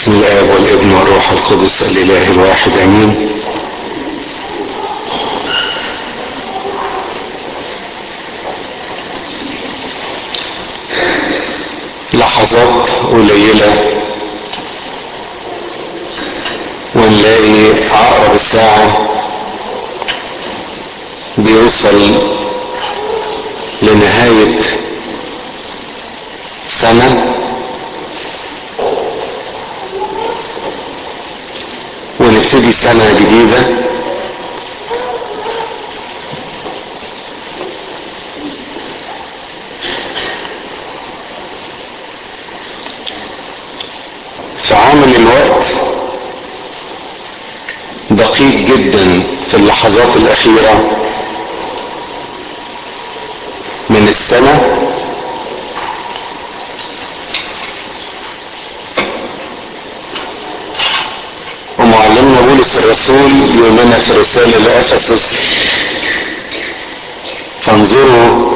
باسم الآب والابن والروح القدس الإله الواحد آمين. لحظات قليلة ونلاقي عقرب الساعة بيوصل لنهاية سنة ونبتدي سنة جديدة. فعامل الوقت دقيق جدا في اللحظات الأخيرة من السنة، ومعلمنا بولس الرسول يقول لنا في رسالة لأفسس: فانظروا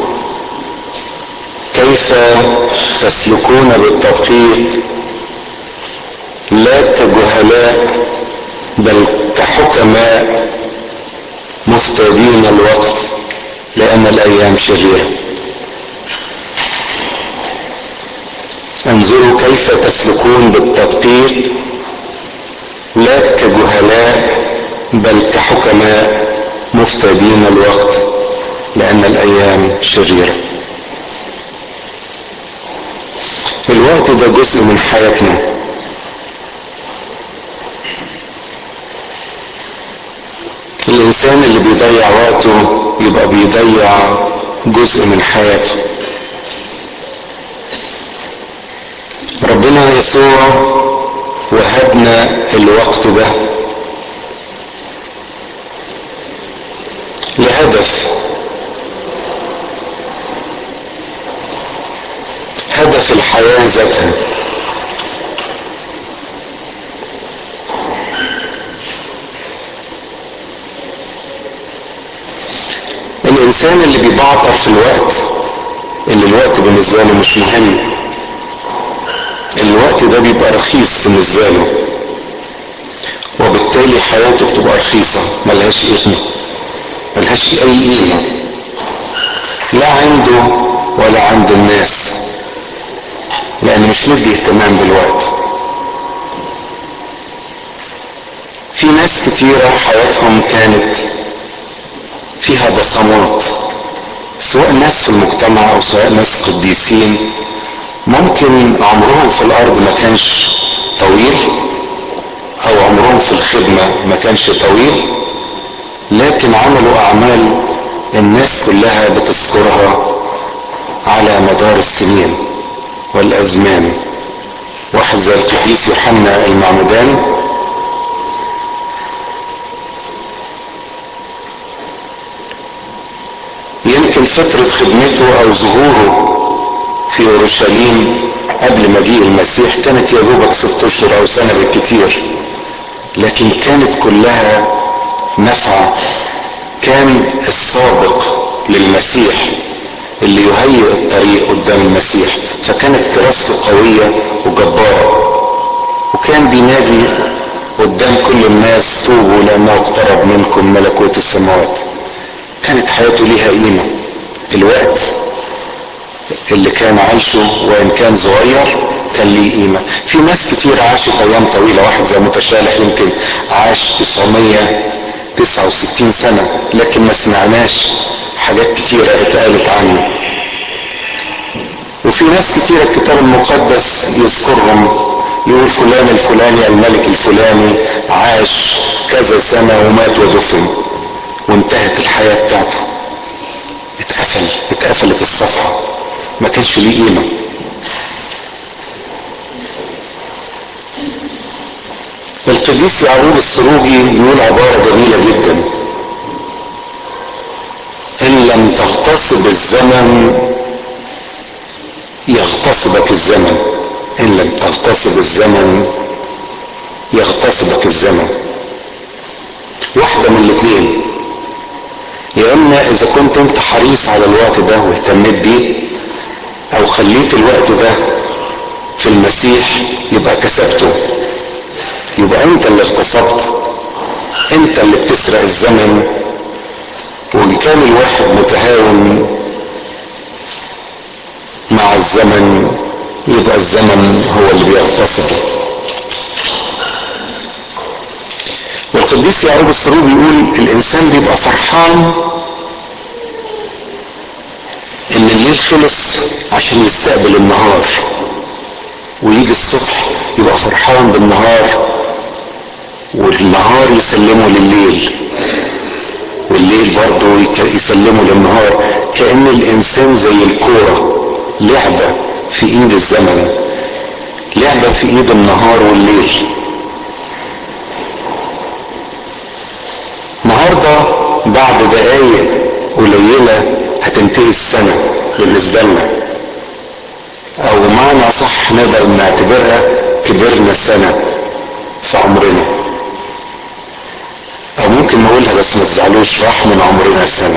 كيف تسلكون بالتدقيق لا كجهلاء بل كحكماء مفتدين الوقت لأن الأيام شريرة. انظروا كيف تسلكون بالتدقيق لا كجهلاء بل كحكماء مفتدين الوقت لأن الأيام شريرة. الوقت ده جزء من حياتنا. الإنسان اللي بيضيع وقته يبقى بيضيع جزء من حياته. ربنا يسوع وهبنا الوقت ده لهدف، هدف الحياة ذاتها. الإنسان اللي بيبعطر في الوقت، اللي الوقت بالنسبة له مش مهم، الوقت ده بيبقى رخيص بالنسبة له، وبالتالي حياته بتبقى رخيصة، ملهاش قيمة، ملهاش أي قيمة لا عنده ولا عند الناس، لأنه مش مدي اهتمام بالوقت. في ناس كتيرة حياتهم كانت فيها بصمات، سواء ناس في المجتمع أو سواء ناس قديسين، ممكن عمرهم في الأرض ما كانش طويل أو عمرهم في الخدمة ما كانش طويل، لكن عملوا أعمال الناس كلها بتذكرها على مدار السنين والأزمان. واحد زي القديس يوحنا المعمداني، يمكن فترة خدمته أو ظهوره في أورشليم قبل مجيء المسيح كانت يا دوبك 6 أشهر أو سنة بالكتير، لكن كانت كلها نفع. كان السابق للمسيح اللي يهيئ الطريق قدام المسيح، فكانت كراسته قوية وجبارة، وكان بينادي قدام كل الناس: توبوا لأنه اقترب منكم ملكوت السماوات. كانت حياته ليها قيمة. الوقت اللي كان عايشه وإن كان صغير كان ليه قيمة. في ناس كتير عاشت أيام طويلة، واحد زي متشالح يمكن عاش 969 سنة، لكن ما سمعناش حاجات كتيرة اتقالت عنه. وفي ناس كتيرة الكتاب المقدس يذكرهم، يقول فلان الفلاني الملك الفلاني عاش كذا سنة ومات ودفن، وانتهت الحياة بتاعته، اتقفلت الصفحة، ما كانش ليه قيمة. القديس يعقوب السروجي يقول عبارة جميلة جدا: إن لم تغتصب الزمن يغتصبك الزمن، إن لم تغتصب الزمن يغتصبك الزمن. واحدة من الاثنين: يا إما إذا كنت أنت حريص على الوقت ده واهتميت بيه، أو خليت الوقت ده في المسيح يبقى كسبته، يبقى انت اللي اغتصبت، انت اللي بتسرق الزمن. وان كان الواحد متهاون مع الزمن يبقى الزمن هو اللي بيغتصبه. والقديس يعقوب السروج يقول الانسان بيبقى فرحان ان الليل خلص عشان يستقبل النهار، ويجي الصبح يبقى فرحان بالنهار، والنهار يسلمه لليل، والليل برضه يسلمه للنهار. كأن الانسان زي الكورة، لعبة في ايد الزمن، لعبة في ايد النهار والليل. النهاردة بعد دقايق قليلة هتنتهي السنة بالنسبة لنا، او معنى صح نقدر نعتبرها كبرنا سنة في عمرنا، او ممكن نقولها بس ما تزعلوش راح من عمرنا سنة.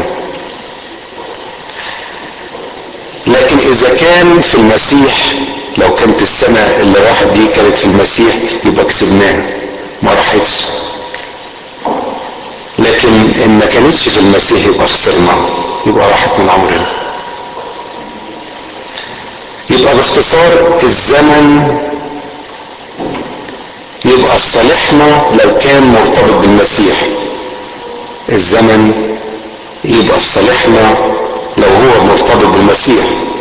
لكن اذا كان في المسيح، لو كانت السنة اللي راحت دي كانت في المسيح يبقى كسبناها، ما راحتش. لكن ان ما كانتش في المسيح يبقى خسرناها، يبقى راحت من عمرنا. يبقى باختصار الزمن يبقى في صالحنا لو كان مرتبط بالمسيح، الزمن يبقى في صالحنا لو هو مرتبط بالمسيح،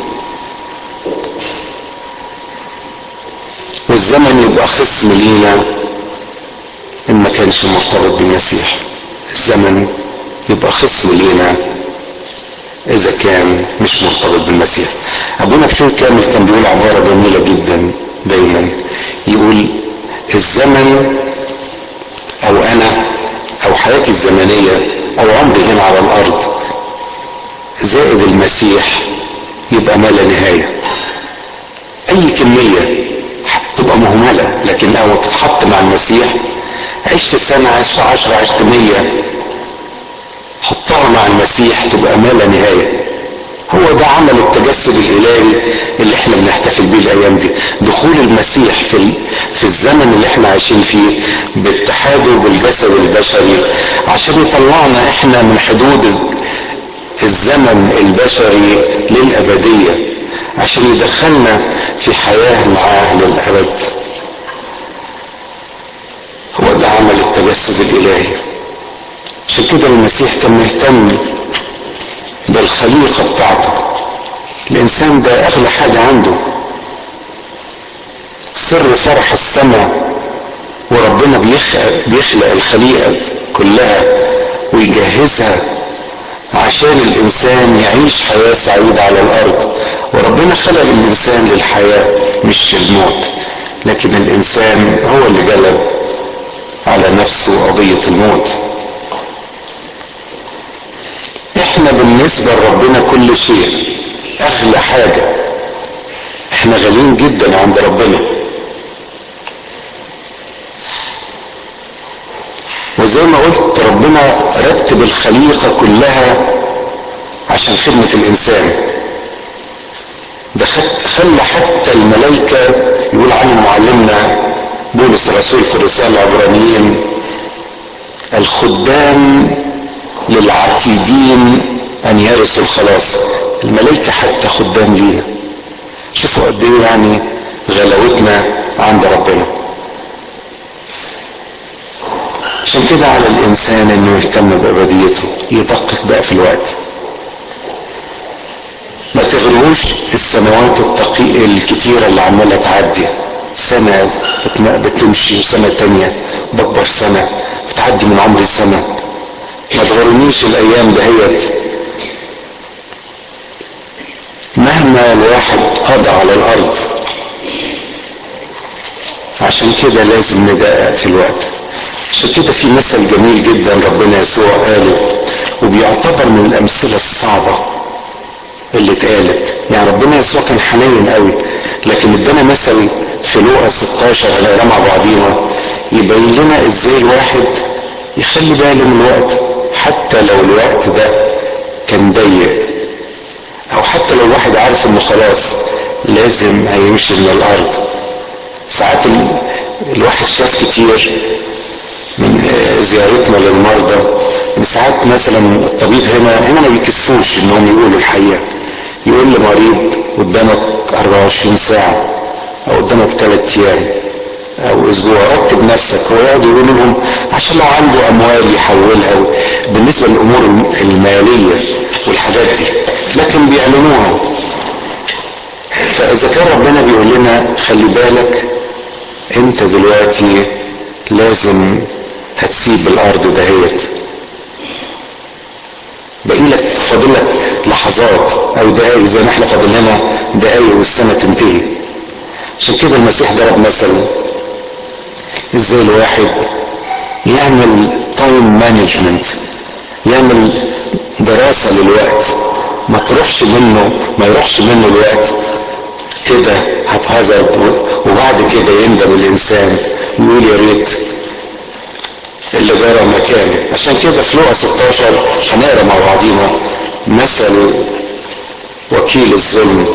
والزمن يبقى خصم لينا ان ما كانش مرتبط بالمسيح. الزمن يبقى خصم لينا اذا كان مش مرتبط بالمسيح. ابونا بشوي كامل كان بيقول عبارة جميلة جدا دايما، يقول الزمن او انا او حياتي الزمنية او عمري هنا على الارض زائد المسيح يبقى ما لا نهاية. اي كمية تبقى مهملة، لكن او تتحط مع المسيح، عشت سنة، عشت 10، عشت 100، حطها مع المسيح تبقى ما لا نهاية. هو ده عمل التجسد الالهي اللي احنا بنحتفل بيه الايام دي، دخول المسيح في الزمن اللي احنا عايشين فيه باتحاده بالجسد البشري، عشان يطلعنا احنا من حدود الزمن البشري للابدية، عشان يدخلنا في حياة معاه للابد. هو ده عمل التجسد الالهي. عشان كده المسيح كان مهتم بالخليقة بتاعته. الانسان ده اغلى حاجة عنده، سر فرح السماء. وربنا بيخلق الخليقة كلها ويجهزها عشان الانسان يعيش حياة سعيدة على الارض. وربنا خلق الانسان للحياة مش للموت، لكن الانسان هو اللي جلب على نفسه قضية الموت. احنا بالنسبة لربنا كل شيء، اغلى حاجة، احنا غاليين جدا عند ربنا. وزي ما قلت ربنا رتب الخليقة كلها عشان خدمة الانسان. ده خلى حتى الملائكة، يقول عنه معلمنا بولس الرسول في الرسالة العبرانيين، الخدام للعتيدين ان يرثوا الخلاص. الملائكة حتى خدام لينا. شوفوا قد ايه يعني غلاوتنا عند ربنا. عشان كده على الانسان انه يهتم بابديته، يدقق بقى في الوقت، ما تغروش السنوات الكتيرة اللي عمالة تعدي. سنة بتمشي وسنة تانية بكبر سنة، بتعدي من عمري سنة. ما تغرنيش الايام دهيت. مهما الواحد قضى على الارض، عشان كده لازم ندقق في الوقت. عشان كده في مثل جميل جدا ربنا يسوع قاله، وبيعتبر من الامثلة الصعبة اللي اتقالت. يعني ربنا يسوع كان حنين قوي، لكن ادانا مثل في لوقا 16 هنقرا مع بعضينا يبين لنا ازاي الواحد يخلي باله من الوقت، حتى لو الوقت ده كان ضيق، او حتى لو الواحد عارف انه خلاص لازم هيمشي من الارض. ساعات الواحد شاف كتير من زيارتنا للمرضى، من ساعات مثلا الطبيب هنا ما بيكسفوش انهم يقولوا الحقيقة. يقول لمريض قدامك 24 ساعة او قدامك 3 ايام او اسبوع، رتب نفسك. هو يقعدوا يقولوا لهم عشان لو عنده اموال يحولها بالنسبة للامور المالية والحاجات دي، لكن بيعلنوها. فاذا كان ربنا بيقول لنا خلي بالك انت دلوقتي لازم هتسيب الارض دهيت، باقيلك فاضلك لحظات او دقايق زي ما احنا فاضل لنا دقايق والسنة تنتهي. عشان كده المسيح ضرب مثل ازاي الواحد يعمل تايم مانجمنت، يعمل دراسة للوقت، ما يروحش منه الوقت كده هبهزر، وبعد كده يندم الانسان ويقول يا ريت اللي جرى مكانه. عشان كده في لوقا 16 هنقرا مع بعضينا مثل وكيل الظلم.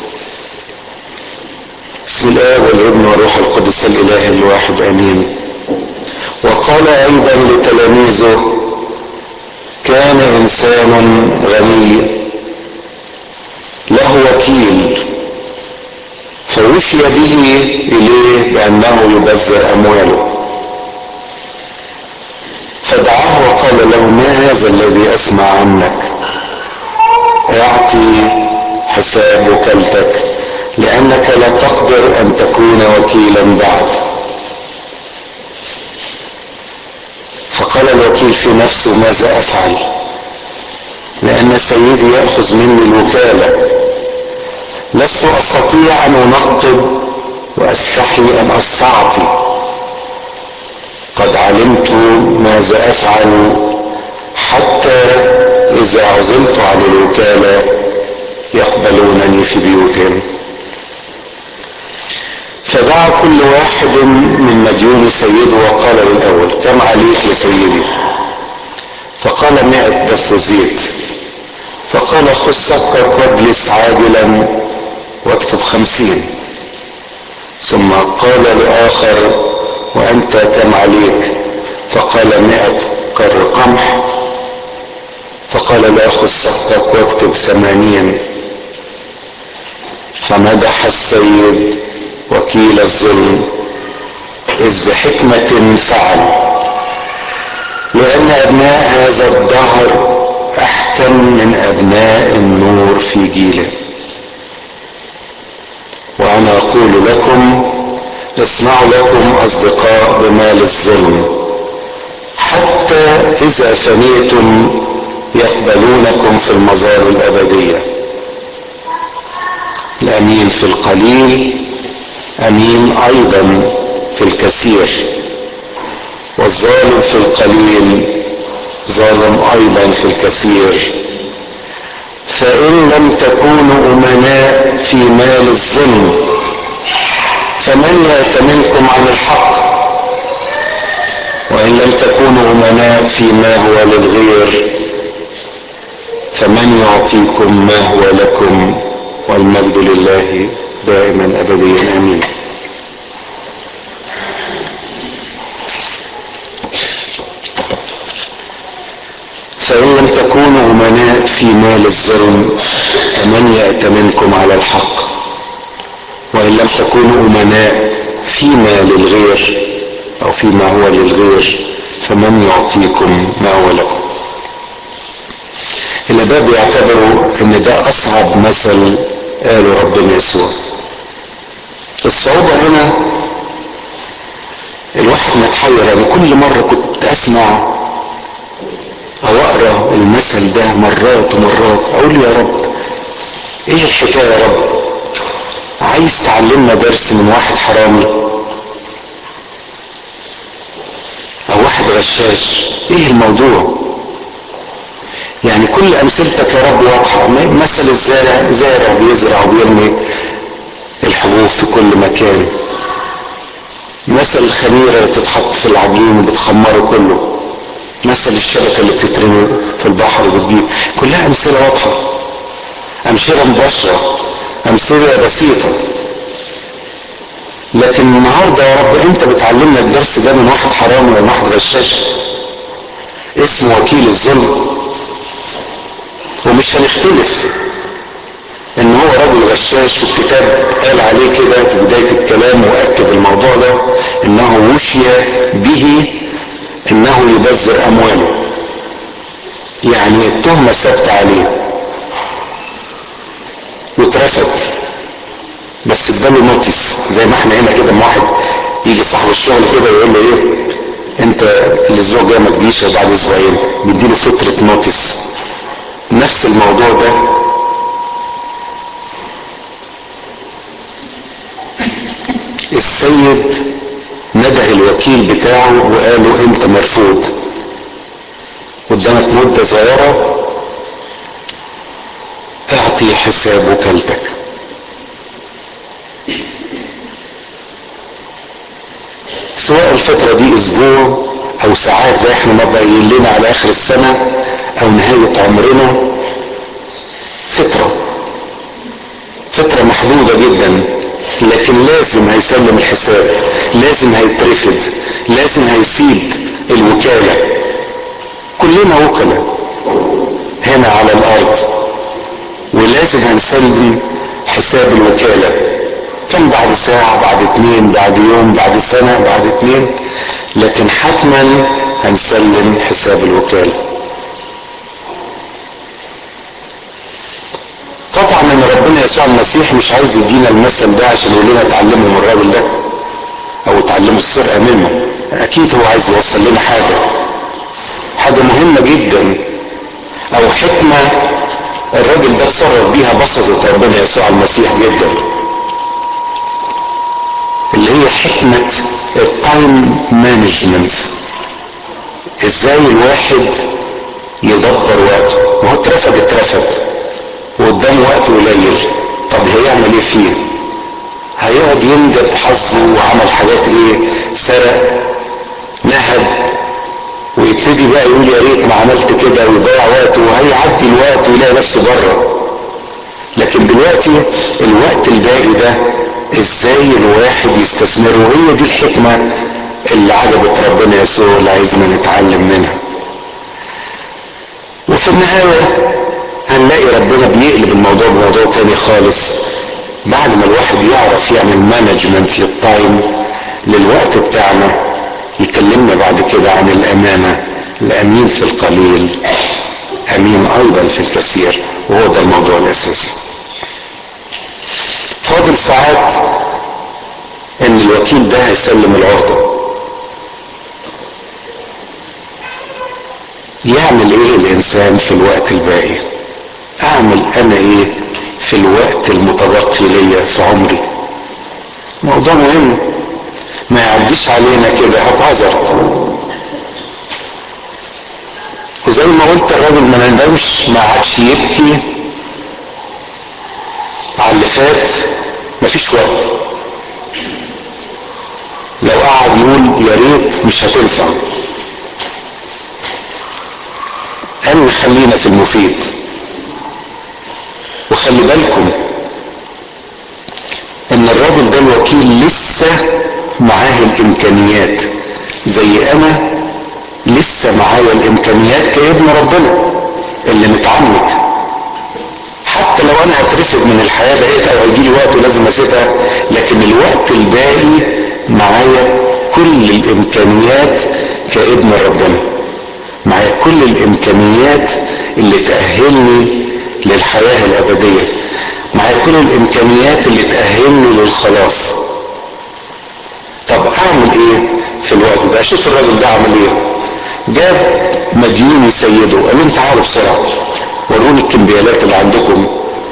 بسم الله والابن والروح القدس الاله الواحد امين. وقال ايضا لتلاميذه كان انسان غني له وكيل فوفي به اليه بانه يبذر امواله، فدعاه وقال له ما هذا الذي اسمع عنك؟ اعطي حساب وكالتك لانك لا تقدر ان تكون وكيلا بعد. فقال الوكيل في نفسه ماذا افعل لان سيدي ياخذ مني الوكاله، لست استطيع ان انقب واستحي ان استعطي، قد علمت ماذا افعل حتى اذا عزلت عن الوكالة يقبلونني في بيوتهم. فدعا كل واحد من مديون سيده وقال للاول كم عليك لسيدي؟ فقال 100 بث زيت. فقال خذ سكر واجلس عاجلا واكتب 50. ثم قال لآخر وأنت كم عليك؟ فقال 100 كر قمح. فقال لا خذ سكرك واكتب 80. فمدح السيد وكيل الظلم إذ بحكمة فعل، لأن أبناء هذا الدهر أحكم من أبناء النور في جيله. وأنا أقول لكم اصنعوا لكم أصدقاء بمال الظلم حتى إذا فنيتم يقبلونكم في المظال الأبدية. الأمين في القليل أمين أيضا في الكثير، والظالم في القليل ظالم أيضا في الكثير. فإن لم تكونوا أمناء في مال الظلم فمن يأتمنكم عن الحق؟ وإن لم تكونوا أمناء فيما هو للغير فمن يعطيكم ما هو لكم؟ والمجد لله دائما أبديا آمين. فإن لم تكونوا أمناء في مال الظلم فمن يأتمنكم على الحق؟ وإن لم تكونوا أمناء فيما للغير أو فيما هو للغير فمن يعطيكم ما هو لكم؟ الآباء بيعتبروا ان ده اصعب مثل قاله ربنا يسوع. الصعوبة هنا الواحد متحير. يعني كل مرة كنت اسمع او اقرا المثل ده مرات ومرات اقول يا رب ايه الحكاية يا رب؟ عايز تعلمنا درس من واحد حرامي او واحد غشاش؟ ايه الموضوع؟ يعني كل امثلتك يا رب واضحة. مثل الزارع، زارع بيزرع وبيرمي الحبوب في كل مكان. مثل الخميرة اللي بتتحط في العجين وبتخمره كله. مثل الشبكة اللي بتترمي في البحر وبتجيب. كلها امثلة واضحة، امثلة مباشرة، امثلة بسيطة. لكن النهارده يا رب انت بتعلمنا الدرس ده من واحد حرامي ومن واحد غشاش اسمه وكيل الظلم، ومش هنختلف ان هو راجل غشاش، والكتاب قال عليه كده في بداية الكلام واكد الموضوع ده، انه وشي به انه يبذر امواله، يعني التهمة ثابتة عليه واترفض، بس اداله نوتس. زي ما احنا هنا كده، ما واحد يجي صاحب الشغل كده ويقول له ايه، انت الاسبوع الجاي ما تجيش وبعد اسبوعين، بيديله فترة نوتس. نفس الموضوع ده السيد نده الوكيل بتاعه وقال له انت مرفوض، قدامك مدة صغيرة اعطي حساب وكالتك. سواء الفترة دي اسبوع او ساعات زي احنا ما باين لنا على اخر السنة او نهاية عمرنا، فترة محدودة جدا، لكن لازم هيسلم الحساب، لازم هيترفض، لازم هيسيب الوكالة. كلنا وكلاء هنا على الارض، ولازم هنسلم حساب الوكالة، كان بعد ساعة، بعد 2، بعد يوم، بعد سنة، بعد 2، لكن حتما هنسلم حساب الوكالة. طبعا ان ربنا يسوع المسيح مش عايز يدينا المثل ده عشان يقول لنا اتعلموا من الراجل ده او اتعلموا السرقة منه. اكيد هو عايز يوصل لنا حاجة مهمة جدا، او حكمة الراجل ده اتصرف بيها بسطت ربنا يسوع المسيح جدا، اللي هي حكمة التايم مانجمنت. ازاي الواحد يدبر وقته. ما هو اترفض وقدامه وقت قليل، طب هيعمل ايه فيه؟ هيقعد يندب حظه وعمل حاجات ايه، سرق، نهب، ويبتدي بقى يقول يا ريت ما عملت كده، ويضيع وقته، وهيعدي الوقت ويلاقي نفسه بره. لكن دلوقتي الوقت الباقي ده ازاي الواحد يستثمره، وهي دي الحكمة اللي عجبت ربنا يسوع اللي عايزنا نتعلم منها. وفي النهاية هنلاقي ربنا بيقلب الموضوع بموضوع تاني خالص، بعد ما الواحد يعرف يعمل مانجمنت للتايم، للوقت بتاعنا. يكلمنا بعد كده عن الامانة، الامين في القليل امين ايضا في الكثير، وهو ده الموضوع الاساسي. فاضل ساعات ان الوكيل ده هيسلم العهدة. يعمل ايه الانسان في الوقت الباقي؟ اعمل انا ايه في الوقت المتبقي ليا في عمري؟ موضوع مهم، ما يعديش علينا كده haphazard. وزي ما قلت الراجل ما ندمش، ما عادش يبكي على اللي فات، مفيش وقت. لو قعد يقول يا ريت مش هتنفع. قال خلينا في المفيد. وخلي بالكم ان الراجل ده الوكيل لسه معاه الامكانيات، زي انا لسه معايا الامكانيات كابن ربنا اللي متعمد. حتى لو انا هترفض من الحياة ديت او هيجيلي وقت ولازم اسيبها، لكن الوقت الباقي معايا كل الامكانيات كابن ربنا، معايا كل الامكانيات اللي تأهلني للحياة الابدية، معايا كل الامكانيات اللي تأهلني للخلاص. طب اعمل ايه في الوقت ده؟ شوف الراجل ده عمل ايه. جاب مديون سيده، قال له تعالوا بسرعة وروني الكمبيالات اللي عندكم.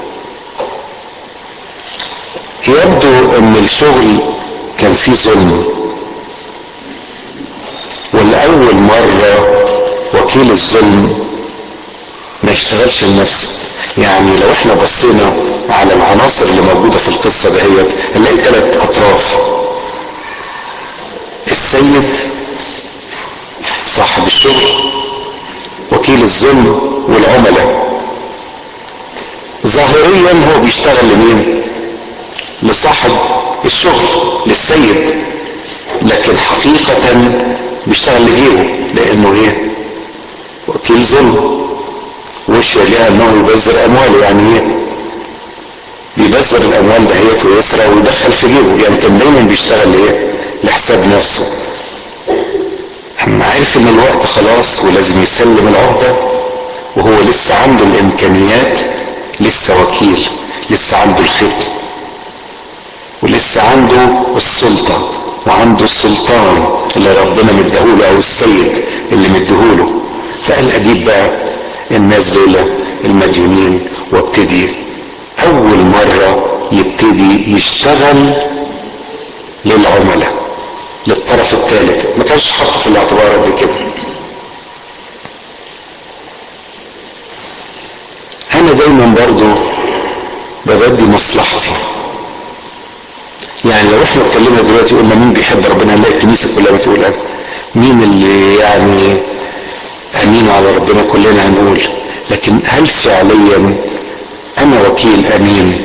يبدو ان الشغل كان فيه ظلم، والاول مرة وكيل الظلم ما يشتغلش لنفسه. يعني لو احنا بصينا على العناصر اللي موجودة في القصة دهيت هنلاقي 3 اطراف: السيد صاحب الشغل، وكيل الظلم، والعملاء. ظاهريا هو بيشتغل لمين؟ لصاحب الشغل، للسيد، لكن حقيقة بيشتغل لجيبه، لانه ايه؟ وكيل ظلم. وش يجاه انه يبذر امواله، يعني ايه؟ يبذر الاموال دهيت ويسرق ويدخل في جيبه، يعني كان دايما بيشتغل ايه؟ لحساب نفسه. اما عارف ان الوقت خلاص ولازم يسلم العهدة وهو لسه عنده الامكانيات، لسه وكيل، لسه عنده الختم، ولسه عنده السلطة وعنده السلطان اللي ربنا مديهوله او السيد اللي مديهوله. فقال اجيب بقى الناس دول المديونين وابتدي اول مرة يبتدي يشتغل للعملاء، للطرف الثالث، ما كانش حاطه في الاعتبار قبل كده. انا دايما برضو ببدي مصلحتي. يعني لو احنا اتكلمنا دلوقتي قلنا مين بيحب ربنا، نلاقي الكنيسه كلها بتقول انا. مين اللي يعني امين على ربنا؟ كلنا هنقول. لكن هل فعليا انا وكيل امين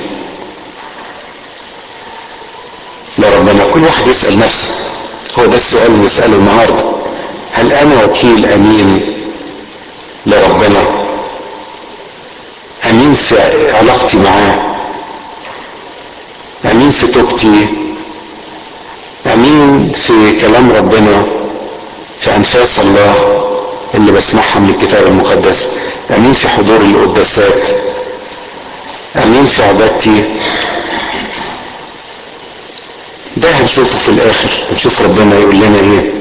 لربنا؟ كل واحد يسال نفسه، هو ده السؤال اللي نساله النهارده. هل انا وكيل امين لربنا؟ امين في علاقتي معاه، امين في توبتي، امين في كلام ربنا، في انفاس الله اللي بسمعها من الكتاب المقدس، امين في حضور القداسات، امين في عبادتي. ده هنشوفه في الاخر، هنشوف ربنا يقول لنا ايه.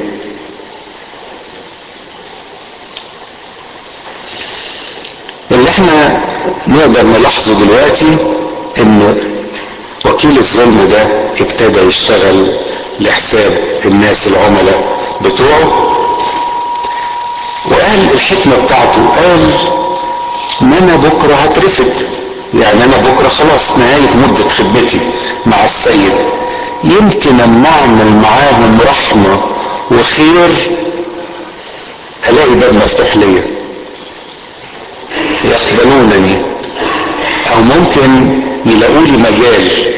اللي احنا نقدر نلاحظه دلوقتي ان وكيل الظلم ده ابتدى يشتغل لحساب الناس العملاء بتوعه، وقال الحكمة بتاعته، قال ان انا بكرة هترفد، يعني انا بكرة خلاص نهاية مدة خدمتي مع السيد، يمكن اما اعمل معاهم رحمة وخير الاقي باب مفتوح ليا يقبلونني، او ممكن يلاقوا لي مجال.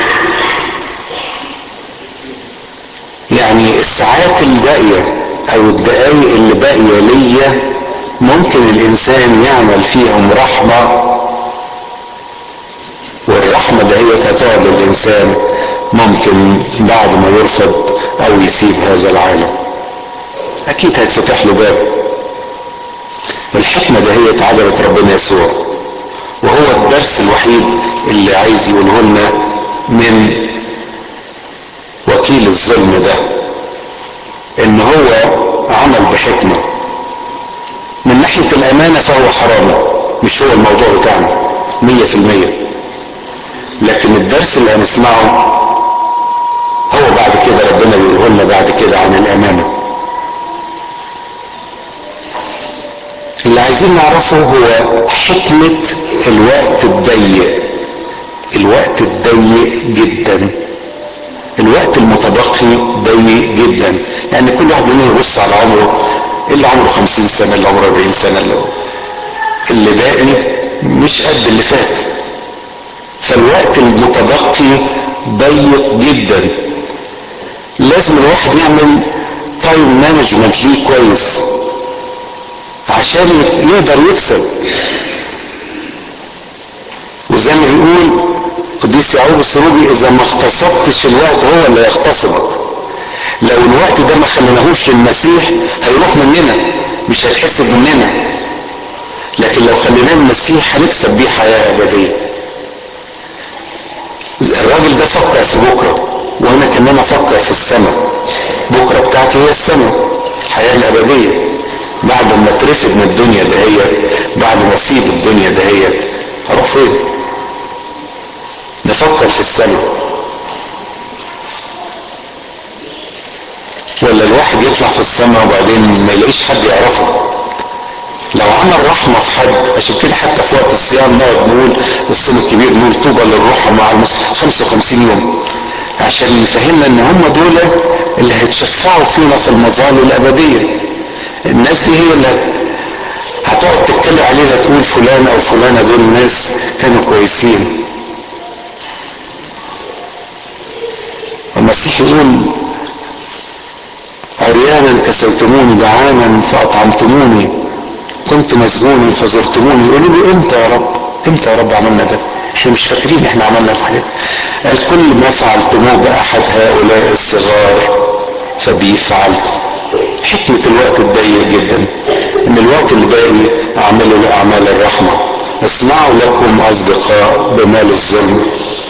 يعني الساعات الباقية او الدقايق اللي باقية ليا ممكن الانسان يعمل فيهم رحمة، والرحمة دهيت هتقعد للانسان ممكن بعد ما يرفض او يسيب هذا العالم، اكيد هيتفتح له باب. الحكمة دهيت عجبت ربنا يسوع، وهو الدرس الوحيد اللي عايز يقوله لنا من وكيل الظلم ده، ان هو عمل بحكمة. من ناحية الامانة فهو حرامي، مش هو الموضوع بتاعنا 100%، لكن الدرس اللي هنسمعه هو بعد كده ربنا بيقوله لنا بعد كده عن الامانة. اللي عايزين نعرفه هو حكمة الوقت الضيق، الوقت الضيق جدا، الوقت المتبقي ضيق جدا. يعني كل واحد مننا يبص على عمره، اللي عمره 50 سنة، اللي عمره 40 سنة، اللي باقي مش قد اللي فات. فالوقت المتبقي ضيق جدا، لازم الواحد يعمل تايم مانجمنت ليه كويس عشان يقدر يكسب. وزي ما بيقول قديس يعقوب السروجي، اذا ما اغتصبتش الوقت هو اللي يغتصبك. لو الوقت ده ما خليناهوش للمسيح هيروح مننا، مش هيتحسب مننا، لكن لو خليناه المسيح هنكسب بيه حياة ابدية. الراجل ده فكر في بكرة، وانا كمان افكر في السماء. بكرة بتاعتي هي السماء، الحياة الابدية. بعد ما اترفد من الدنيا دهيت، بعد ما اسيب الدنيا دهيت، هروح فين؟ نفكر في السماء. ولا الواحد يطلع في السماء وبعدين ما يلاقيش حد يعرفه؟ لو عمل رحمة في حد، عشان كده حتى في وقت الصيام نقعد نقول الصوم الكبير، نقول طوبى للروح مع المسيح 55 يوم، عشان يفهمنا ان هم دول اللي هيتشفعوا فينا في المظال الابدية. الناس دي هي اللي هتقعد تتكلم علينا، تقول فلان او فلانة دول ناس كانوا كويسين. هم المسيح يقول عريانا كسوتموني، جعانا فاطعمتموني، كنت مسجونا فزرتموني. يقولوا له امتى يا رب، امتى يا رب عملنا ده؟ احنا مش فاكرين احنا عملنا الحاجات. قال كل ما فعلتموه باحد هؤلاء الصغار فبي فعلته. حكمة الوقت الضيق جدا ان الوقت اللي باقي اعملوا لاعمال الرحمة. اصنعوا لكم اصدقاء بمال الظلم.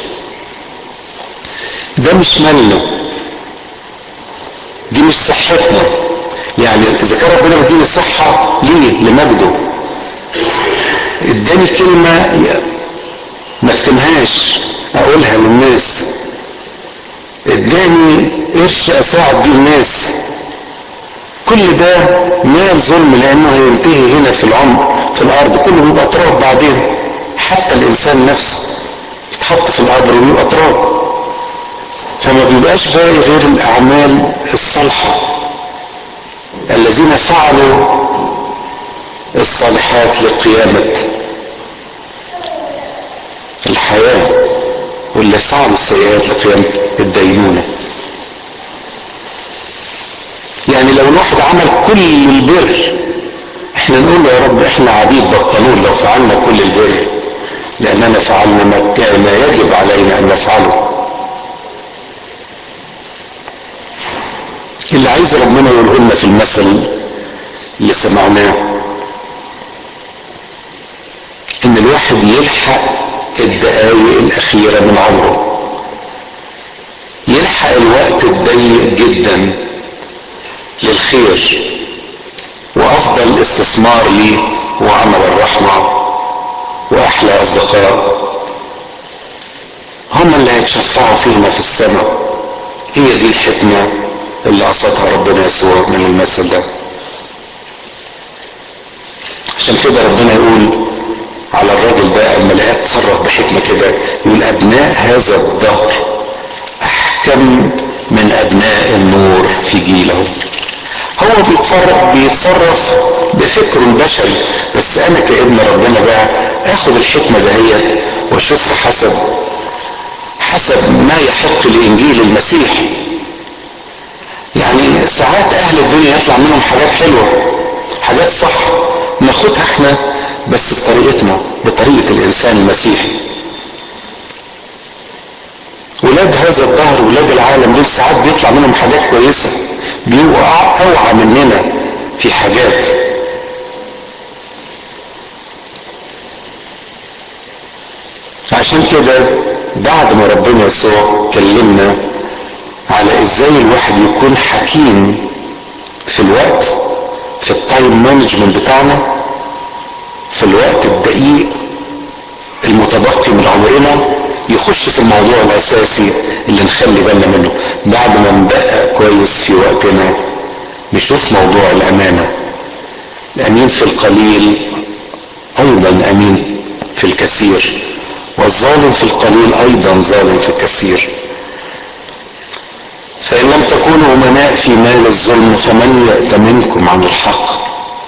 ده مش مالنا، دي مش صحتنا. يعني اذا كان ربنا مديني صحة ليه؟ لمجده. اداني كلمة ما اكتمهاش اقولها للناس، اداني قرش اساعد بيه الناس. كل ده مال ظلم لانه هينتهي هنا في العمر في الارض، كله بيبقى تراب بعدين. حتى الانسان نفسه يتحط في القبر ويبقى تراب، فما بيبقاش باقي غير الاعمال الصالحة. الذين فعلوا الصالحات لقيامة الحياة، واللي فعلوا السيئات لقيامة الدينونة. يعني لو الواحد عمل كل البر، احنا نقول له يا رب احنا عبيد بطلون لو فعلنا كل البر، لاننا فعلنا ما يجب علينا ان نفعله. اللي عايز ربنا يقوله لنا في المثل اللي سمعناه ان الواحد يلحق الدقايق الاخيرة من عمره، يلحق الوقت الضيق جدا للخير، وافضل استثمار ليه وعمل الرحمة واحلى اصدقاء هم اللي هيتشفعوا فينا في السماء. هي دي الحكمة اللي قصدها ربنا يسوع من المثل ده. عشان كده ربنا يقول على الراجل ده اما لقاه تصرف بحكمة كده، يقول ابناء هذا الدهر احكم من ابناء النور في جيله. هو بيتصرف بفكره البشري، بس انا كابن ربنا بقى اخد الحكمة دهيت واشوفها حسب ما يحق لانجيل المسيح. يعني ساعات اهل الدنيا يطلع منهم حاجات حلوة، حاجات صح، ناخدها احنا بس بطريقتنا، بطريقة الانسان المسيحي. ولاد هذا الدهر ولاد العالم دول ساعات بيطلع منهم حاجات كويسة، بيبقوا اوعى مننا في حاجات. عشان كده بعد ما ربنا يسوع كلمنا على ازاي الواحد يكون حكيم في الوقت، في التايم مانجمنت بتاعنا، في الوقت الدقيق المتبقي من عمرنا، يخش في الموضوع الاساسي اللي نخلي بالنا منه. بعد ما ندقق كويس في وقتنا نشوف موضوع الامانة. الامين في القليل ايضا امين في الكثير، والظالم في القليل ايضا ظالم في الكثير. فان لم تكونوا امناء في مال الظلم فمن يأتمنكم عن الحق.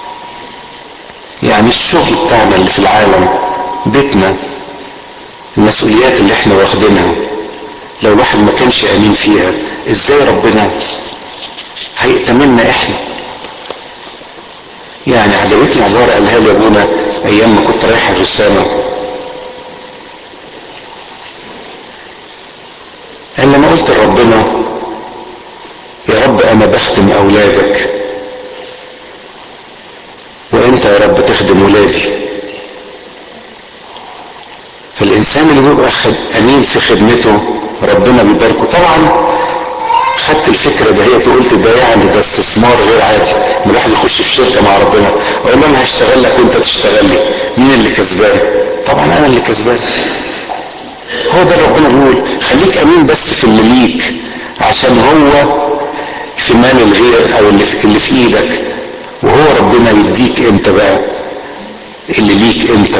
يعني الشغل بتاعنا اللي في العالم، بيتنا، المسؤوليات اللي احنا واخدينها، لو الواحد ما كانش امين فيها ازاي ربنا هيأتمننا احنا؟ يعني عجبتني عبارة قالها لي ابونا ايام ما كنت رايح الرسالة. قال لما قلت لربنا يا رب انا بخدم اولادك وانت يا رب تخدم ولادي. فالانسان اللي بيبقى امين في خدمته ربنا بيباركه. طبعا خدت الفكرة ده، هي قلت ده يعني ده استثمار غير عادي. ما الواحد يخش في شركة مع ربنا اقول له انا هشتغل لك وانت تشتغل لي، مين اللي كسبان؟ طبعا انا اللي كسبان. هو ده ربنا بيقول خليك امين بس في اللي ليك، عشان هو في مال الغير او اللي في ايدك، وهو ربنا يديك انت بقى اللي ليك انت،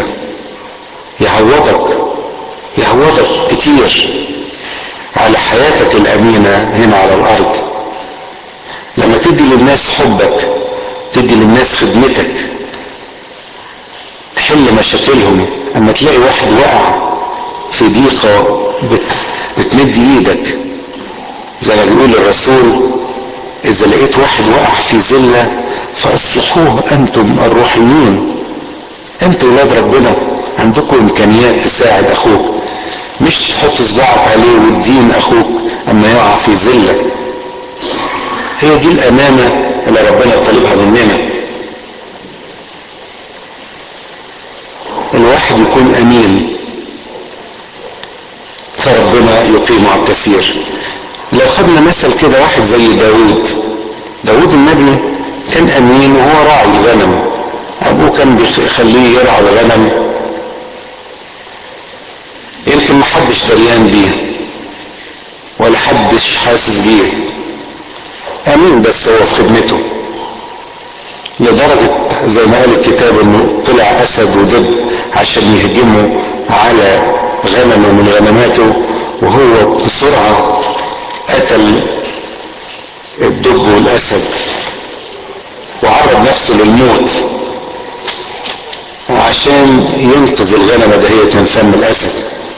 يعوضك كتير على حياتك الامينة هنا على الارض. لما تدي للناس حبك، تدي للناس خدمتك، تحل مشاكلهم. اما تلاقي واحد وقع في ضيقة بتمد ايدك زي ما بيقول الرسول: اذا لقيت واحد وقع في زلة فاصلحوه انتم الروحيين. انتوا ولاد ربنا عندكم امكانيات تساعد اخوك، مش تحط صباعك عليه وتدين اخوك اما يقع في زلة. هي دي الامانة اللي ربنا طالبها مننا. الواحد يكون امين فربنا يقيم على الكثير. لو خدنا مثل كده واحد زي داود النبي كان امين وهو راعي الغنم. ابوه كان بيخليه يرعى الغنم، يمكن محدش دريان بيه ولا حدش حاسس بيه، امين بس هو في خدمته. لدرجة زي ما قال الكتاب انه طلع اسد ودب عشان يهجموا على غنم من غنماته، وهو بسرعة قتل الدب والاسد وعرض نفسه للموت عشان ينقذ الغنمة دهيت من فم الاسد.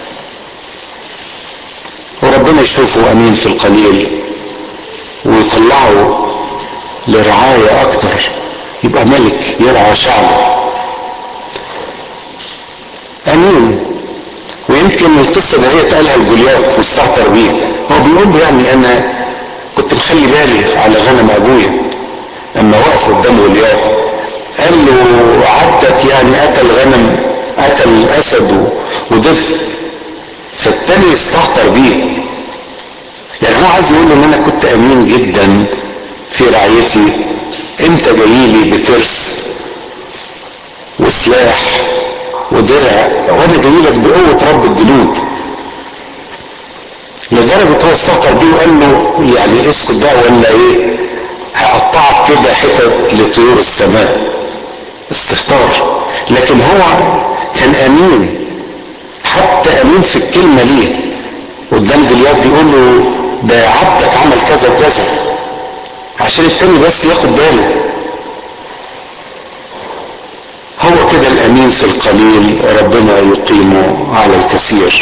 وربنا يشوفه امين في القليل ويطلعه لرعاية اكتر، يبقى ملك يرعى شعبه. امين. ويمكن القصة دهيت قالها الجوليات واستهتر بيه. هو بيقول له يعني انا كنت مخلي بالي على غنم ابويا اما وقف قدام جوليات، قال له عبدك يعني قتل اسد ودب. فالتاني استهتر بيه، يعني هو عايز يقول له ان انا كنت امين جدا في رعايتي، انت جايلي بترس وسلاح ودرع وانا جايلك بقوة رب الجنود. لدرجة هو استهتر بيه وقال له يعني اسكت بقى ولا ايه، هقطعك كده حتت لطيور السماء. استهتار. لكن هو كان امين، حتى امين في الكلمة ليه قدام جوليات، بيقول له ده عبدك عمل كذا وكذا عشان التاني بس ياخد باله. هو كده الامين في القليل ربنا يقيمه على الكثير.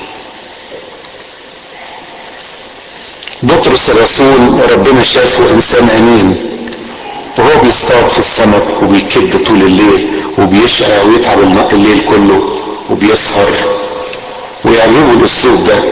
بطرس الرسول ربنا شافه انسان امين وهو بيصطاد في السمك وبيكد طول الليل وبيشقى ويتعب الليل كله وبيسهر، ويعجبه الاسلوب ده.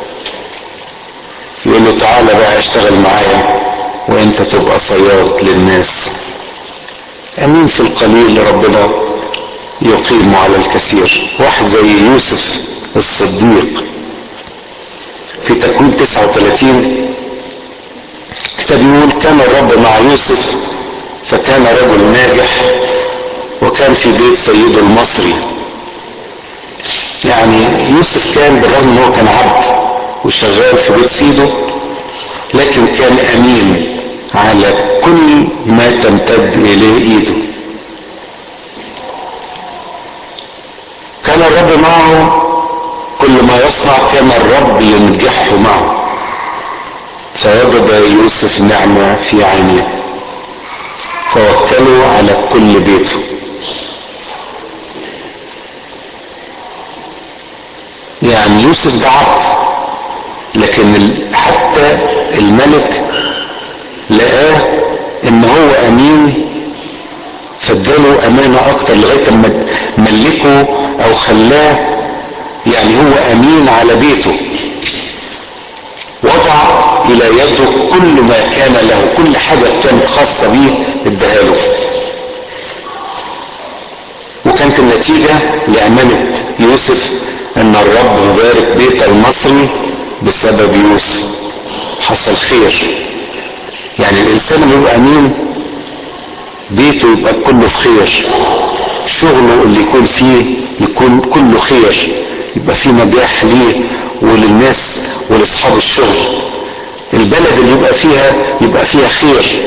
يقول له تعالى بقى اشتغل معايا وانت تبقى صياد للناس. امين في القليل ربنا يقيمه على الكثير. واحد زي يوسف الصديق في تكوين 39 كتاب يقول: كان الرب مع يوسف فكان رجل ناجح وكان في بيت سيده المصري. يعني يوسف كان بالرغم ان هو كان عبد وشغال في بيت سيده، لكن كان امين على كل ما تمتد اليه ايده. كان الرب معه، كل ما يصنع كان الرب ينجحه معه، فوجد يوسف نعمة في عينيه فوكله على كل بيته. يعني يوسف ده عبد، لكن حتى الملك لقاه ان هو امين فاداله امانة اكتر لغاية ما ملكه او خلاه يعني هو امين على بيته. وضع الى يده كل ما كان له، كل حاجة كانت خاصة بيه اداها له. وكانت النتيجة لأمانة يوسف ان الرب يبارك بيت المصري بسبب يوسف. حصل خير. يعني الانسان اللي يبقى امين بيته يبقى كله في خير، شغله اللي يكون فيه يكون كله خير، يبقى فيه نجاح ليه وللناس ولاصحاب الشغل. البلد اللي يبقى فيها خير.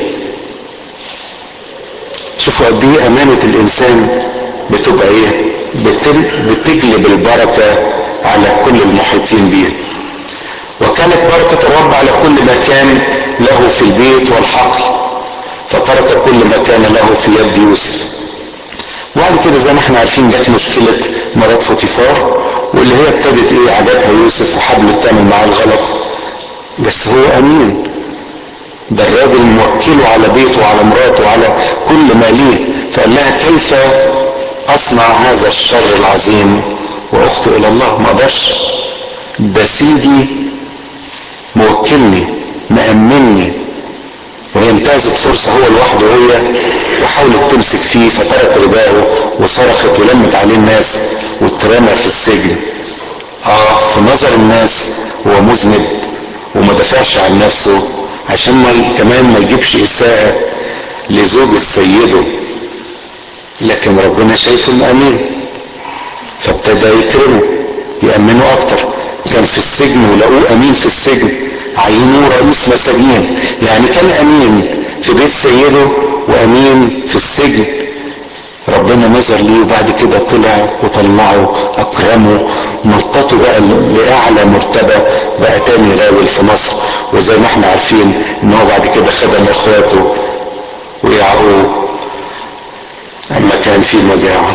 شوفوا قد ايه امانة الانسان بتبقى ايه، بتجلب البركة على كل المحيطين بيه. وكانت بركة الرب على كل ما كان له في البيت والحقل، فترك كل ما كان له في يد يوسف. وبعد كده زي ما احنا عارفين جت مشكلة مرات فوتيفار، واللي هي ابتدت ايه، عجبها يوسف وحبلت تعمل معاه الغلط، بس هو امين. ده الراجل موكله على بيته وعلى مراته وعلى كل ما ليه، فقال لها كيف اصنع هذا الشر العظيم واخطئ الى الله؟ ما اقدرش، ده سيدي موكلني مأمني. وهي انتهزت فرصة هو لوحده وهي، وحاولت تمسك فيه فترك رداءه وصرخت ولمت عليه الناس واترمى في السجن. في نظر الناس هو مذنب وما دافعش عن نفسه عشان كمان ما يجيبش اساءة لزوجة سيده، لكن ربنا شايفه الامين فابتدى يكرمه يأمنه اكتر. كان في السجن ولقوه امين في السجن، عينوه رئيس مساجين، يعني كان امين في بيت سيده وامين في السجن. ربنا نظر ليه وبعد كده طلع وطلعه اكرمه، نطته بقى لاعلى مرتبة، بقى تاني راجل في مصر. وزي ما احنا عارفين ان هو بعد كده خدم اخواته ويعقوب اما كان في مجاعة.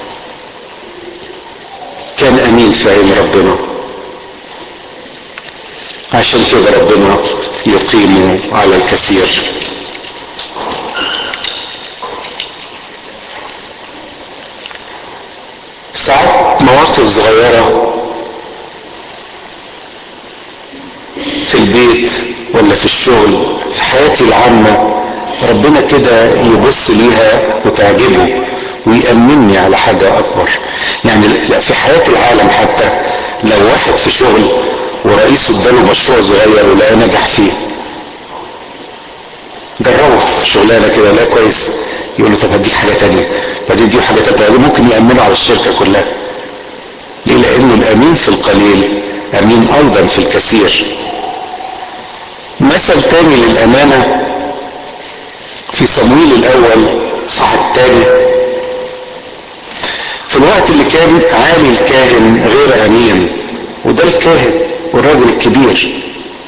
كان امين في عين ربنا، عشان كده ربنا يقيمه على الكثير. ساعات مواقف صغيرة في البيت ولا في الشغل في حياتي العامة ربنا كده يبص ليها وتعجبه ويأمنني على حاجة اكبر. يعني في حياة العالم حتى لو واحد في شغل ورئيسه اداله مشروع صغير ولقى نجح فيه، جربه في شغلانة كده لا كويس، يقول له طب هديك حاجة تانية، بعدين دي حاجة تانية، ممكن يأمنه على الشركة كلها. ليه؟ لانه الامين في القليل امين ايضا في الكثير. مثل تاني للامانة في صمويل الاول صح التاني، في الوقت اللي كان عالي الكاهن غير امين، وده الكاهن والراجل الكبير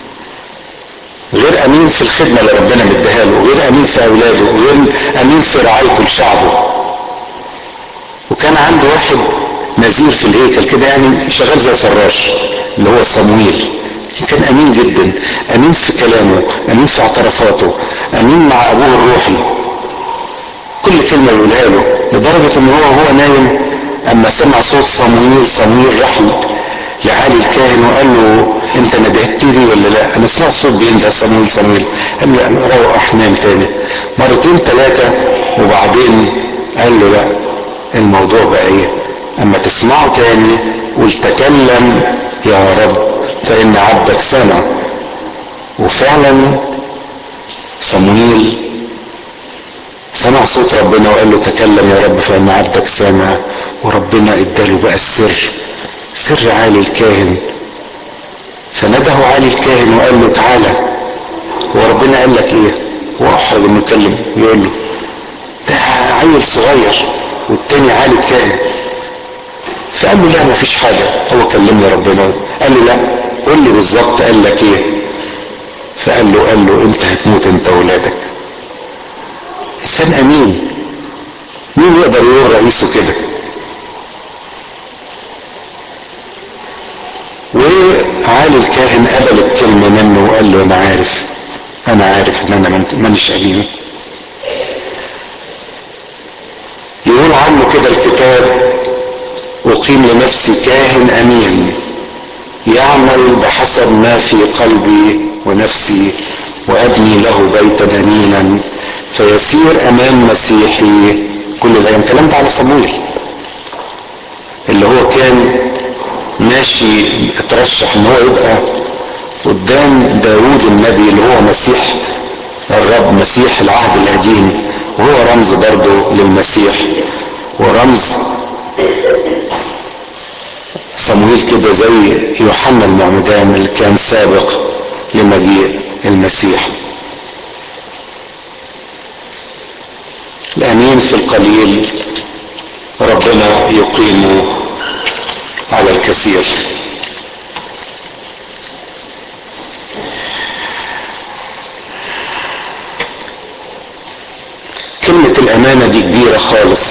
غير امين في الخدمة اللي ربنا مديها له، غير امين في اولاده، غير امين في رعايته لشعبه. وكان عنده واحد نذير في الهيكل كده، يعني شغال زي فراش، اللي هو صمويل. كان امين جدا، امين في كلامه، امين في اعترافاته، امين مع ابوه الروحي، كل كلمة يقولها له، لدرجة ان هو نايم اما سمع صوت صمويل راح لعالي الكاهن وقال له انت ندهتني ولا لا؟ انا سمعت صوت بينده صمويل. قال له روح نام تاني مرتين ثلاثة، وبعدين قال له لا، الموضوع بقى ايه؟ اما تسمعه تاني قل تكلم يا رب فان عبدك سمع. وفعلا صمويل سمع صوت ربنا وقال له تكلم يا رب فان عبدك سامع. وربنا اداله بقى سر عالي الكاهن، فنده عالي الكاهن وقال له تعالى، وربنا قال لك ايه؟ واحرج انه يكلم يقول له ده عيل صغير والتاني عالي الكاهن. فقال له لا مفيش حاجة، هو كلمني ربنا. قال له لا قول لي بالظبط قال لك ايه. فقال له انت هتموت انت وولادك. انسان امين، مين يقدر يقول رئيسه كده؟ وعالي الكاهن قبل الكلمة منه وقال له انا عارف ان انا مانيش امين. يقول عنه كده الكتاب اقيم لنفسي كاهن امين يعمل بحسب ما في قلبي ونفسي وابني له بيتا امينا فيسير امام مسيحي كل الايام. الكلام ده على صمويل اللي هو كان ماشي اترشح ان هو يبقى قدام داوود النبي اللي هو مسيح الرب، مسيح العهد القديم، وهو رمز برضه للمسيح ورمز صمويل كده زي يوحنا المعمدان اللي كان سابق لمجيء المسيح. الامين في القليل ربنا يقيمه على الكثير. كلمة الامانة دي كبيرة خالص،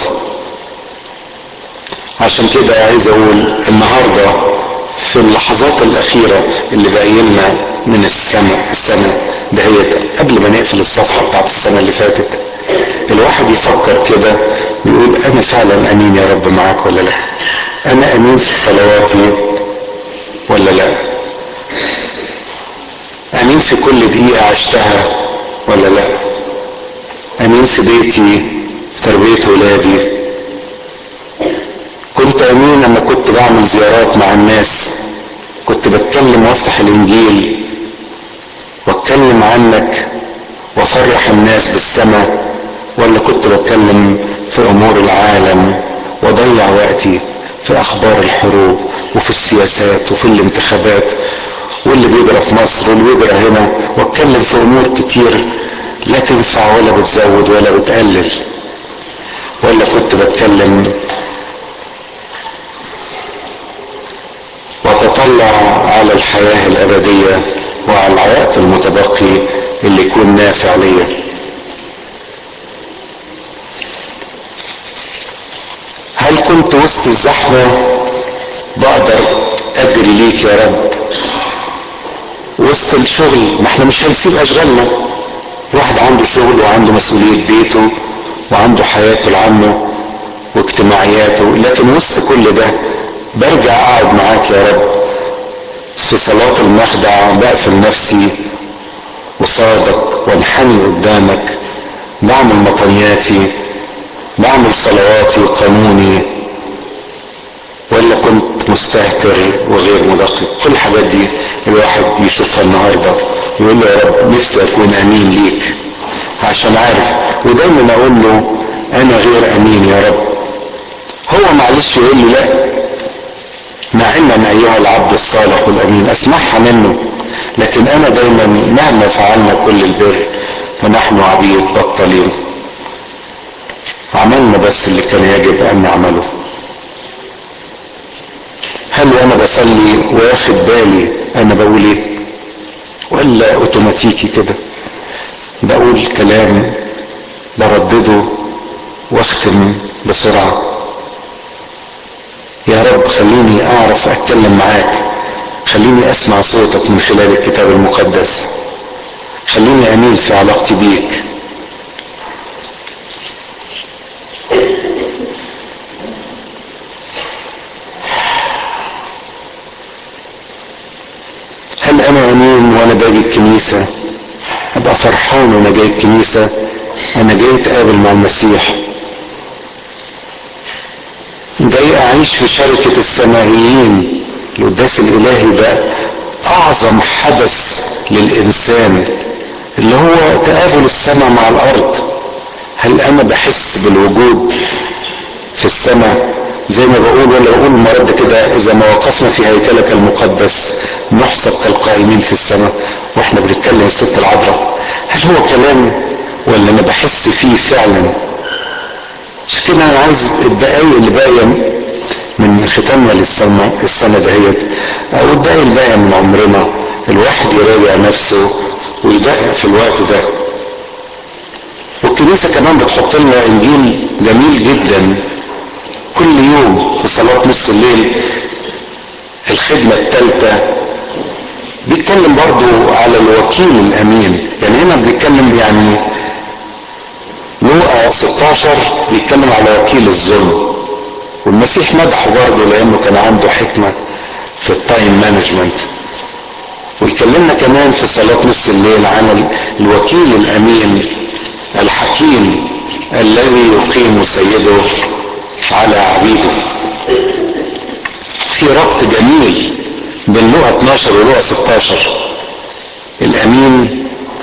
عشان كده عايز اقول النهاردة في اللحظات الاخيرة اللي باقي لنا من السنة دهيت قبل ما نقفل الصفحة بتاعت السنة اللي فاتت، الواحد يفكر كده يقول انا فعلا امين يا رب معاك ولا لا؟ انا امين في صلواتي ولا لا؟ امين في كل دقيقة عشتها ولا لا؟ امين في بيتي، في تربية ولادي؟ كنت امين لما كنت بعمل زيارات مع الناس، كنت بتكلم وافتح الانجيل واتكلم عنك وافرح الناس بالسماء، ولا كنت بتكلم في امور العالم وضيع وقتي في اخبار الحروب وفي السياسات وفي الانتخابات واللي بيجرى في مصر واللي بيجرى هنا، واتكلم في امور كتير لا تنفع ولا بتزود ولا بتقلل؟ ولا كنت بتكلم وتطلع على الحياة الابدية وعلى الوقت المتبقي اللي يكون نافع ليا؟ هل كنت وسط الزحمة بقدر اجري ليك يا رب؟ وسط الشغل، ما احنا مش هنسيب اشغالنا، واحد عنده شغل وعنده مسؤولية بيته وعنده حياته العامة واجتماعياته، لكن وسط كل ده برجع اقعد معاك يا رب في صلاة المخدع، بقفل نفسي قصادك وانحني قدامك، بعمل مطنياتي، بعمل صلواتي وقانوني؟ ولا كنت مستهتر وغير مدقق؟ كل الحاجات دي الواحد يشوفها النهاردة يقول له يا رب نفسي اكون امين ليك، عشان عارف. ودايما اقول له انا غير امين يا رب. هو معلش يقول لي لا، نعما ايها العبد الصالح والامين، اسمعها منه، لكن انا دايما مهما فعلنا كل البر فنحن عبيد بطلين، عملنا بس اللي كان يجب ان نعمله. هل وانا بصلي واخد بالي انا بقول ايه؟ ولا اوتوماتيكي كده بقول كلام بردده واختم بسرعة؟ يا رب خليني اعرف اتكلم معاك، خليني اسمع صوتك من خلال الكتاب المقدس، خليني امين في علاقتي بيك. هل انا امين وانا باجي الكنيسة؟ ابقى فرحان وانا جاي الكنيسة، انا جاي اتقابل مع المسيح، جاي اعيش في شركة السماهيين. القداس الالهي ده اعظم حدث للانسان، اللي هو تقابل السماء مع الارض. هل انا بحس بالوجود في السماء زي ما بقول، ولا بقول المرة كده اذا ما وقفنا في هيكلك المقدس نحسب كالقائمين في السماء، واحنا بنتكلم الست العذراء؟ هل هو كلام ولا انا بحس فيه فعلا؟ عشان كده انا عايز الدقايق اللي باقيه من ختامنا السنه دهيت، او الدقايق الباقيه من عمرنا، الواحد يراجع نفسه ويدقق في الوقت ده. والكنيسه كمان بتحط لنا انجيل جميل جدا كل يوم في صلاه نص الليل، الخدمه الثالثه، بيتكلم برضو على الوكيل الامين. يعني هنا بنتكلم يعني لوقا 16 بيتكلم على وكيل الظلم، والمسيح مدحه برضه لانه كان عنده حكمة في التايم مانجمنت. ويكلمنا كمان في صلاة نص الليل عن الوكيل الامين الحكيم الذي يقيم سيده على عبيده. في ربط جميل بين لوقا 12 ولوقا 16. الامين،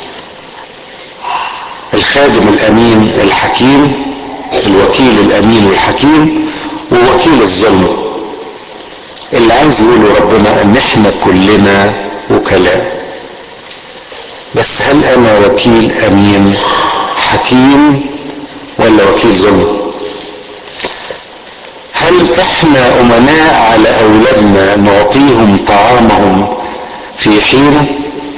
الخادم الامين الحكيم، الوكيل الامين والحكيم، ووكيل الظلم. اللي عايز يقوله ربنا ان احنا كلنا وكلاء، بس هل انا وكيل امين حكيم ولا وكيل ظلم؟ هل احنا امناء على اولادنا نعطيهم طعامهم في حينه؟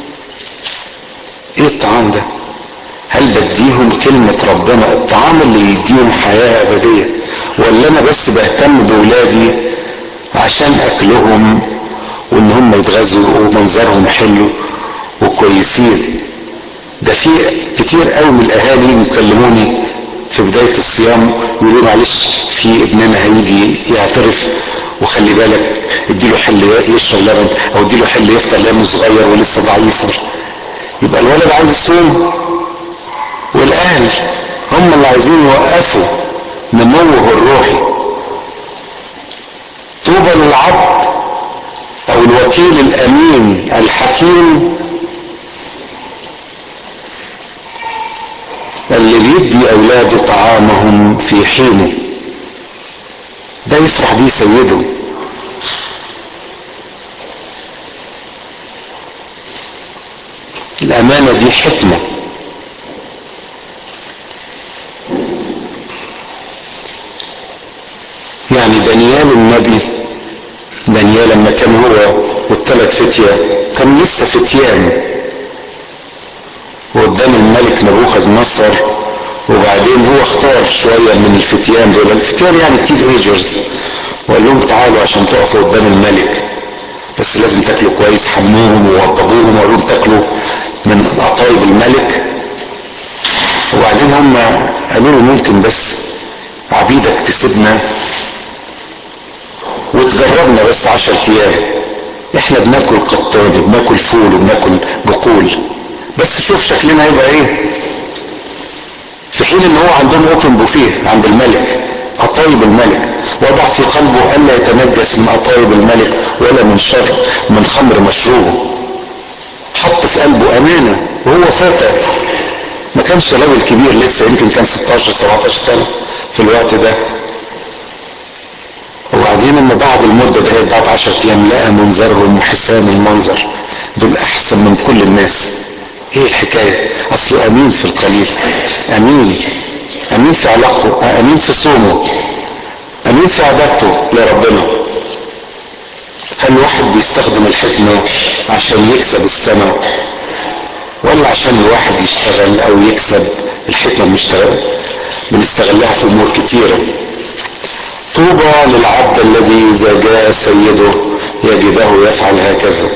ايه الطعام ده؟ هل بديهم كلمة ربنا، الطعام اللي يديهم حياة ابدية، ولا انا بس بهتم بولادي عشان اكلهم وان هم يتغذوا ومنظرهم حلو وكويسين. ده في كتير قوي من الاهالي يكلموني في بداية الصيام يقولوا معلش في ابننا هيجي يعترف وخلي بالك اديله حل يشرب لبن او اديله حل يفطر لانه صغير ولسه ضعيف. يبقى الولد عايز يصوم والاهل هم اللي عايزين يوقفوا نموه الروحي. طوبى للعبد او الوكيل الامين الحكيم اللي بيدي اولاده طعامهم في حينه، ده يفرح بيه سيده. الامانة دي حكمة. يعني دانيال النبي، دانيال لما كان هو والثلاث فتية كانوا لسه فتيان وقدام الملك نبوخذ نصر، وبعدين هو اختار شوية من الفتيان دول، الفتيان يعني التين ايجرز، وقال لهم تعالوا عشان تقفوا قدام الملك بس لازم تاكلوا كويس. حموهم ووضبوهم وقالوا لهم تاكلوا من قطايب الملك. وبعدين هم قالوا له ممكن بس عبيدك تسيبنا وتجربنا بس 10 ايام، احنا بناكل قطاني بناكل فول وبناكل بقول، بس شوف شكلنا هيبقى ايه. في حين ان هو عندهم اوبن بوفيه عند الملك، قطايب الملك، وضع في قلبه الا يتنجس من قطايب الملك ولا من شر من خمر مشروبه. حط في قلبه امانة وهو فتى، ما كانش راجل كبير لسه، يمكن كان 16 17 سنة في الوقت ده. وبعدين لما بعد المدة ده بعد 10 ايام لقى منظرهم وحسان المنظر، دول احسن من كل الناس. ايه الحكاية؟ اصله امين في القليل، امين، امين في علاقته، امين في صومه، امين في عبادته لربنا. هل الواحد بيستخدم الحكمة عشان يكسب السماء ولا عشان الواحد يشتغل او يكسب؟ الحكمة بنستغلها في امور كتيرة. طوبى للعبد الذي اذا جاء سيده يجده يفعل هكذا.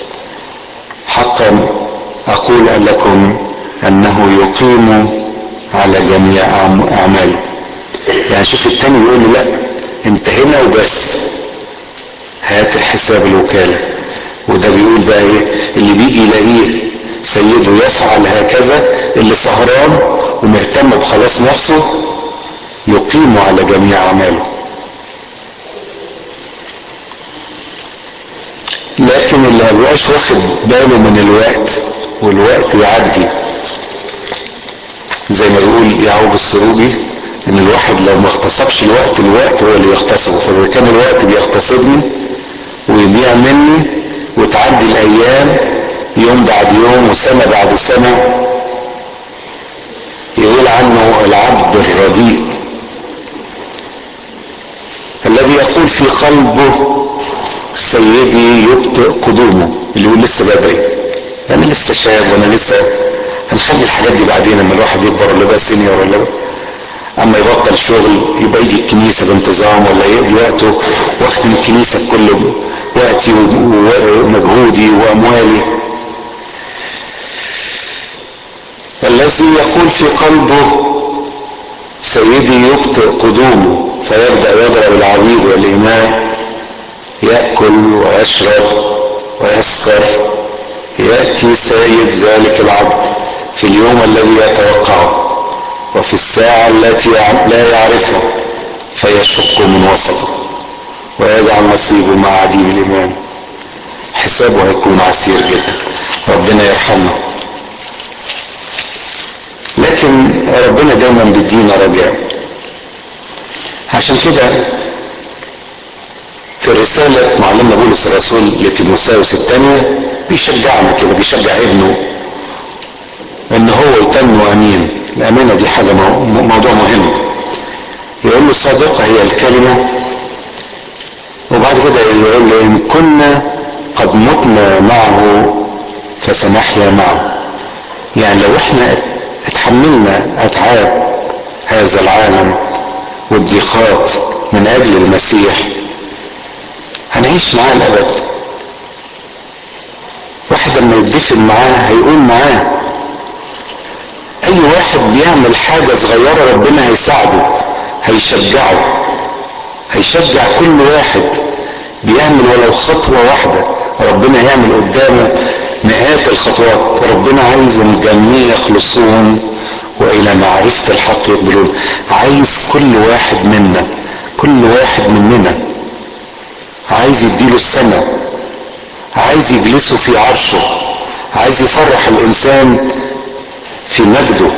حقا اقول لكم انه يقيم على جميع اعماله. يعني شوف التاني بيقول له لا انت هنا وبس، هات الحساب الوكالة. وده بيقول بقى ايه؟ اللي بيجي يلاقيه سيده يفعل هكذا، اللي سهران ومهتم بخلاص نفسه، يقيم على جميع اعماله. لكن اللي مبقاش واخد باله من الوقت والوقت يعدي، زي ما بيقول يعقوب السروبي ان الواحد لو ما اغتصبش الوقت، الوقت هو اللي يغتصبه. فاذا كان الوقت بيغتصبني ويضيع مني وتعدي الايام يوم بعد يوم وسنة بعد سنة، يقول عنه العبد الرديء الذي يقول في قلبه سيدي يبطئ قدومه. اللي يقول لسه بدري، انا لسه شاب وانا لسه، هنخلي الحاجات دي بعدين لما الواحد يكبر ولا يبقى سينيور ولا اما يبطل شغل يبقى يجي الكنيسة بانتظام ولا يقضي وقته واخد من الكنيسة بكل وقتي ومجهودي واموالي. الذي يقول في قلبه سيدي يبطئ قدومه فيبدأ يضرب العبيد والإماء، يأكل ويشرب ويسكر، يأتي سيد ذلك العبد في اليوم الذي يتوقعه وفي الساعة التي لا يعرفها فيشق من وسطه ويجعل نصيبه مع عديم الإيمان. حسابه هيكون عسير جدا، ربنا يرحمنا. لكن ربنا دايما بيدينا رجاء. عشان كده في رسالة معلمنا بولس الرسول لتيموثاوس الثانية بيشجعنا كده، بيشجع ابنه ان هو يتم امين. الامانة دي حاجة موضوع مهم. يقول له صادقة هي الكلمة، وبعد كده يقول له ان كنا قد متنا معه فسنحيا معه. يعني لو احنا اتحملنا اتعاب هذا العالم والضيقات من اجل المسيح هنعيش معاه الابد. واحد واحد لما يدفن معاه هيقوم معاه. اي واحد بيعمل حاجة صغيرة ربنا هيساعده، هيشجعه، هيشجع كل واحد بيعمل ولو خطوة واحدة ربنا هيعمل قدامه مئات الخطوات. ربنا عايز الجميع يخلصون والى معرفة الحق يقبلون. عايز كل واحد منا، كل واحد مننا عايز يديله السماء، عايز يجلسه في عرشه، عايز يفرح الانسان في مجده.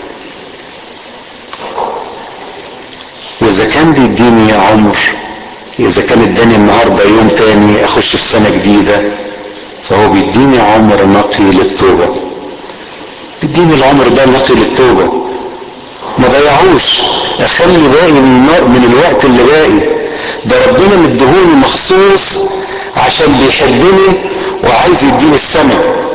واذا كان بيديني عمر، اذا كان اداني النهارده يوم تاني اخش في سنة جديدة، فهو بيديني عمر نقي للتوبة. بيديني العمر ده نقي للتوبة، ما ضيعوش، اخلي باقي من الوقت اللي باقي ده ربنا مديهوني مخصوص عشان بيحبني وعايز يديني السماء.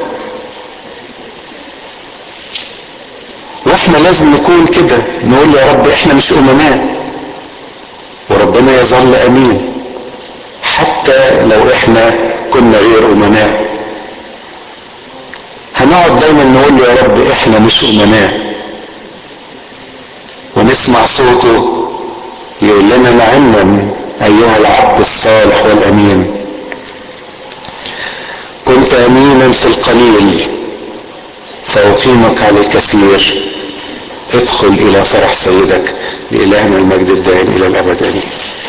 واحنا لازم نكون كده، نقول يا رب احنا مش امناء، وربنا يظل امين حتى لو احنا كنا غير امناء. هنقعد دايما نقول له يا رب احنا مش امناء، ونسمع صوته يقول لنا نعما ايها العبد الصالح والامين، كنت امينا في القليل فاقيمك على الكثير، ادخل الى فرح سيدك. لإلهنا المجد الدائم الى الابد امين.